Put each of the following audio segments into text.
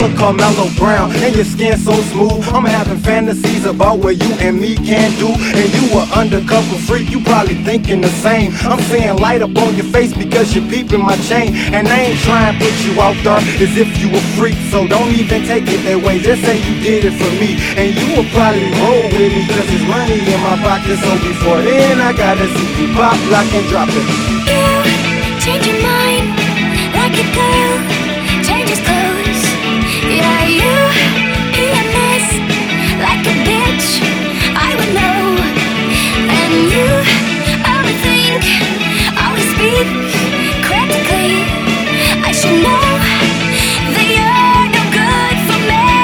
Carmelo Brown, and your skin so smooth. I'm having fantasies about what you and me can do. And you a undercover freak, you probably thinking the same. I'm seeing light up on your face because you're peeping my chain. And I ain't trying to put you out there as if you a freak, so don't even take it that way. Just say you did it for me, and you will probably roll with me cause there's money in my pocket. So before then I gotta see you pop, lock, and drop it. You change your mind like a girl changes clothes. Yeah, you be a mess like a bitch, I would know. And you overthink, always speak critically. I should know that you're no good for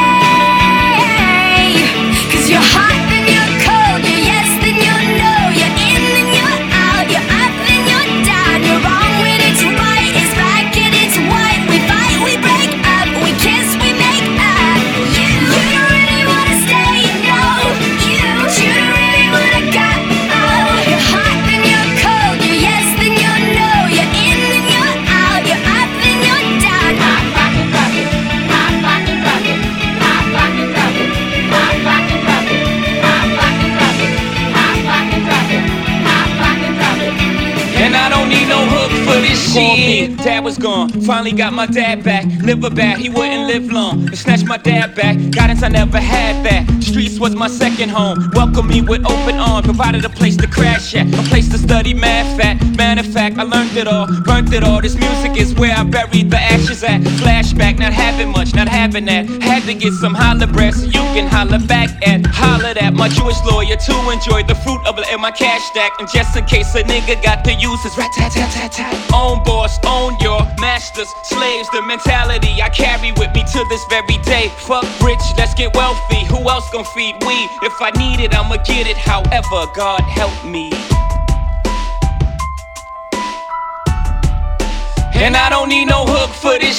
me. Cause you're hot then you're cold, you're yes then you're no, you're in then you're out, you're up then you're down, you're wrong when it's right, it's black and it's white. We fight, we break up, we kiss, we make up. You don't really wanna stay, no. You don't really wanna go. You're hot then you're cold, you're yes then you're no, you're in then you're out, you're up then you're down. Hot, rock and rock it, hot, rock and rock it, hot, rock and rock it, hot, rock and rock it, hot, rock and rock it, hot, rock and rock it, hot, rock and rock it. And I don't need no hook for this shit. Dad was gone, finally got my dad back. Liver bad, he wouldn't live long. They snatched my dad back, guidance I never had that. Streets was my second home, welcomed me with open arms. Provided a place to crash at, a place to study math at. Matter of fact, I learned it all, burnt it all. This music is where I buried the ashes at. Flashback, not having much, not having that. Had to get some holler breath so you can holler back at. Hollered at my Jewish lawyer to enjoy the fruit of it in my cash stack. And just in case a nigga got to use his rat-tat-tat-tat-tat. Own boss, own your masters, slaves, the mentality I carry with me to this very day. Fuck rich, let's get wealthy. Who else gon' feed we? If I need it, I'ma get it. However, God help me. And I don't need no hook for this